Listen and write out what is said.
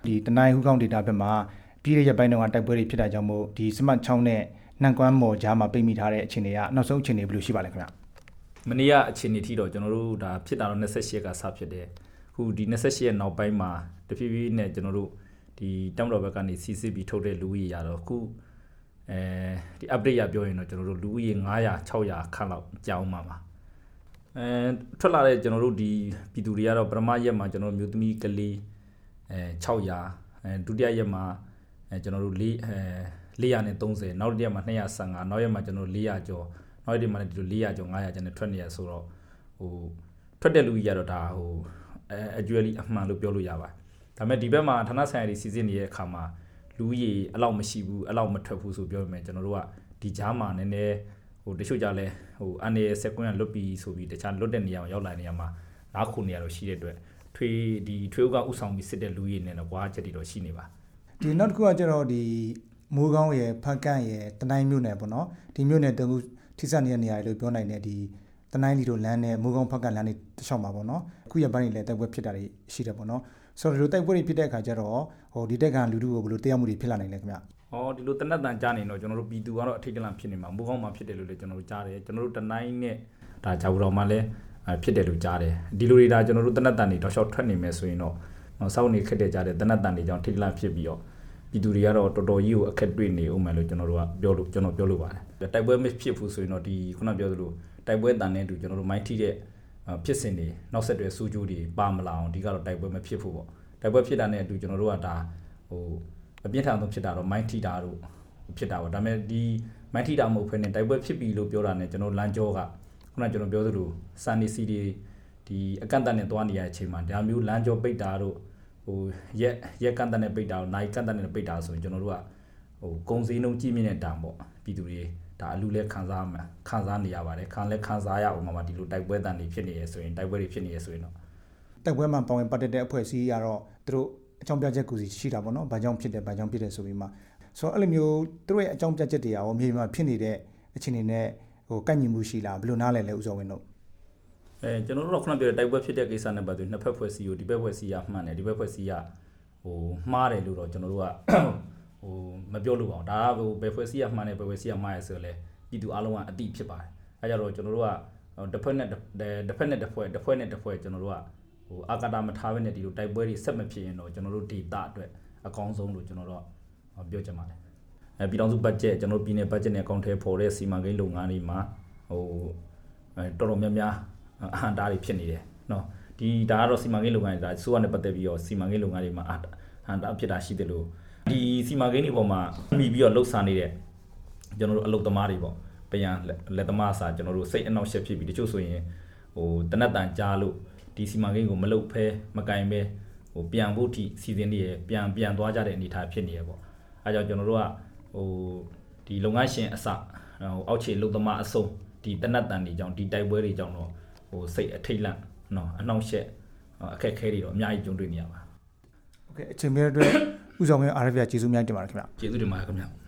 ဒီတနိုင်ဟူကောင်းဒေတာဘက်မှာပြည်ရဲ့ရပိုင်းတော့တိုက်ပွဲတွေဖြစ်တာကြောင့်မို့ဒီစမတ်ချောင်းနဲ့နှံကွမ်းမော်ကြားမှာပိတ်မိထားတဲ့အခြေအနေကနောက်ဆုံးအခြေအနေဘယ်လိုရှိပါလဲခင်ဗျမနေ့ကအခြေအနေထိတော့ကျွန်တော်တို့ဒါဖြစ်တာတော့28ကစဖြစ်တယ်ခုဒီ28ရဲ့နောက်ပိုင်းမှာတဖြည်းဖြည်းနဲ့ကျွန်တော်တို့ဒီတမ်တော်ဘက်ကနေစီစစ်ပြီးထုတ်တဲ့လူကြီးရတော့ခုဒီ update ရပြောရင်တော့ကျွန်တော်တို့လူကြီး900 600ခန့်လောက်ကြောင်းမှာပါထွက်လာတဲ့ကျွန်တော်တို့ဒီပြည်သူတွေကတော့ပထမရက်မှာကျွန်တော်တို့မျိုးသမီးကလေး600ဒုတိယရက်မှာကျွန်တော်တို့430နောက်တစ်ရက်မှာ215နောက်ရက်မှာကျွန်တော်တို့400ကျော်နောက်ရက်မှာလည်းဒီလို400ကျော်500ကျန်တဲ့ထွက်နေရဆိုတော့ဟိုထွက်တဲ့လူကြီးကတော့ဒါဟိုအကျွဲလီအမှန်လို့ပြောလို့ရပါတယ်ဒါပေမဲ့ဒီဘက်မှာဌာနဆိုင်ရာတွေစီစစ်နေတဲ့အခါမှာလူကြီးအလောက်မရှိဘူးအလောက်မထွက်ဘူးဆိုပြောပေမဲ့ကျွန်တော်တို့ကဒီကြားမှာနည်းနည်းဟိုတချို့ကြလဲဟိုအနေစက်ကွန်းကလွတ်ပြီးဆိုပြီးတခြားလွတ်တဲ့နေရာမှာရောက်လာနေရမှာနားခုနေရတော့ရှိတဲ့အတွက်ထွေးကဥဆောင်ပြီးစစ်တဲ့လူကြီးနဲ့တော့ကွာချက်တွေတော့ရှိနေပါဒီနောက်တစ်ခုကကျတော့ဒီမိုးကောင်းရယ်ဖက်ကန့်ရယ်တနိုင်းမြို့နယ်ပေါ့နော်ဒီမြို့နယ်တုံးထိစပ်နေတဲ့နေရာတွေလို့ပြောနိုင်တဲ့ဒီတနိုင်းလီတို့လမ်းနဲ့မိုးကောင်းဖက်ကန့်လမ်းတွေတစ်လျှောက်မှာပေါ့နော်အခုရပိုင်းတွေလည်းတိုက်ပွဲဖြစ်တာတွေရှိတယ်ပေါ့နော်ဆိုတော့ဒီလိုတိုက်ပွဲတွေဖြစ်တဲ့အခါကျတော့ဟိုဒီတက်ကလူထုကိုဘယ်လိုတရားမှုတွေဖြစ်လာနိုင်လဲခင်ဗျဒီလိုတနက်တန်ကြားနေတော့ကျွန်တော်တို့ပြည်သူကတော့အထိတ်တလန့်ဖြစ်နေမှာမိုးကောင်းမှာဖြစ်တယ်လို့လည်းကျွန်တော်တို့ကြားတယ်ကျွန်တော်တို့တနိုင်းနဲ့ဒါဂျာဘူးတော်မှာလည်းဖြစ်တယ်လို့ကြားတယ်ဒီလိုတွေဒါကျွန်တော်တို့တနက်တန်တွေတော့ရှော့ထွက်နေမယ်ဆိုရင်တော့စောင့်နေခက်တဲ့ကြားတဲ့တနက်တန်တွေကြောင့်ထိတ်တလန့်ဖြစ်ပြီးတော့ပြည်သူတွေကတော့တော်တော်ကြီးကိုအခက်တွေ့နေဦးမယ်လို့ကျွန်တော်တို့ကပြောလို့ပါတယ်တိုက်ပွဲမဖြစ်ဘူးဆိုရင်တော့ဒီခုနပြောသလိုတိုက်ပွဲတန်တဲ့တူကျွန်တော်တို့မိုင်းထိတဲ့ဖြစ်စဉ်တွေနောက်ဆက်တွဲစူးကျိုးတွေပါမလာအောင်ဒီကတော့တိုက်ပွဲမဖြစ်ဘူးပေါ့တိုက်ပွဲဖြစ်တာနဲ့အတူကျွန်တော်တို့ကဒါဟိုအပြင်းထန်ဆုံးဖြစ်တာတော့မိုင်းထိတာတို့ဖြစ်တာပေါ့ဒါပေမဲ့ဒီမိုင်းထိတာမဟုတ်ဘဲနဲ့တိုက်ပွဲဖြစ်ပြီလို့ပြောတာနဲ့ကျွန်တော်လမ်းကြောကခုနကျွန်တော်ပြောသလိုစန်နီစီဒီအကန့်အသတ်နဲ့သွားနေရတဲ့အချိန်မှာဒါမျိုးလမ်းကြောပိတ်တာတို့ဟိုရက်ကန့်တန်းနဲ့ပိတ်တာနိုင်ကန့်တန်းနဲ့ပိတ်တာဆိုရင်ကျွန်တော်တို့ကဟိုကုံစည်းနှုံးကြီးမြင့်တဲ့တံပေါ့ပြည်သူတွေဒါအလူလဲခံစားနေရပါတယ်ခံစားရအောင်မှာဒီလိုတိုက်ပွဲတန်တွေဖြစ်နေရဆိုရင်တိုက်ပွဲတွေဖြစ်နေရဆိုရင်တော့တိုက်ပွဲမှာပါဝင်ပတ်သက်တဲ့အဖွဲ့အစည်းကတော့သူတို့အကြောင်းပြချက်ကိုရှိတာပေါ့နော်ဘာကြောင့်ဖြစ်တယ်ဆိုပြီးမှဆိုတော့အဲ့လိုမျိုးသူတို့ရဲ့အကြောင်းပြချက်တွေရောမြေမှာဖြစ်နေတဲ့အခြေအနေနဲ့ဟိုကန့်ညီမှုရှိလားဘယ်လိုနားလဲဦးစောဝင်းတို့ကျွန်တော်တို့ကခုနပြောတဲ့တိုက်ပွဲဖြစ်တဲ့ကိစ္စနဲ့ပတ်သက်ပြီးနှစ်ဖက်ဖွဲ့စည်းကိုဒီဘက်ဖွဲ့စည်းရမှန်တယ်ဒီဘက်ဖွဲ့စည်းရဟိုမှားတယ်လို့တော့ကျွန်တော်တို့ကဟိုမပြောလို့ပါဘူးဒါကဟိုဘယ်ဖွဲ့စည်းရမှန်တယ်ဘယ်ဖွဲ့စည်းရမှားရဆိုတော့လေပြည်သူအလုံးကအတိဖြစ်ပါတယ်အဲကြတော့ကျွန်တော်တို့ကတစ်ဖက်နဲ့တစ်ဖွဲ့ကျွန်တော်တို့ကဟိုအာကာတာမထားဘဲနဲ့ဒီလိုတိုက်ပွဲတွေဆက်မဖြစ်ရင်တော့ကျွန်တော်တို့ဒေတာအတွက်အကောင်းဆုံးလို့ကျွန်တော်တို့ပြောချင်ပါတယ်ပြည်ထောင်စုဘတ်ဂျက်ကျွန်တော်တို့ပြည်နယ်ဘတ်ဂျက်နဲ့အကောင့်ထဲပေါ်တဲ့စီမံကိန်းလုပ်ငန်းတွေမှာဟိုတော်တော်များများအဟံတားတွေဖြစ်နေတယ်နော်ဒီဒါကတော့စီမံကိန်းလုပ်ငန်းတွေဒါဆိုရနဲ့ပတ်သက်ပြီးတော့စီမံကိန်းလုပ်ငန်းတွေမှာအဟံတားဖြစ်တာရှိတယ်လို့ဒီစီမံကိန်းတွေပေါ်မှာမိပြီးတော့လှုပ်ရှားနေတဲ့ကျွန်တော်တို့အလုပ်သမားတွေပေါ့ပြန်လက်သမားစာကျွန်တော်တို့စိတ်အနှောက်အယှက်ဖြစ်ပြီးတချို့ဆိုရင်ဟိုတနက်တန်ကြားလို့ဒီစီမံကိန်းကိုမလုပ်ဖဲမကင်ပဲဟိုပြန်ဖို့ထိစီစဉ်နေရပြန်သွားကြတဲ့အနေအထားဖြစ်နေရပေါ့အဲကြောင့်ကျွန်တော်တို့ကဟိုဒီလုပ်ငန်းရှင်အစဟိုအောက်ခြေလုပ်သမားအစုံဒီတနက်တန်တွေကြောင့်ဒီတိုက်ပွဲတွေကြောင့်တော့ဟိုစိတ်အထိတ်လန့်နော်အနှောင့်အယှက်အခက်အခဲတွေတော့အများကြီးကြုံတွေ့နေရပါโอเคအချိန်ပြည့်အတွက်ဥဆောင်ဝင် RFA ကျေးဇူးများတင်ပါတယ်ခင်ဗျကျေးဇူးတင်ပါတယ်ခင်ဗျ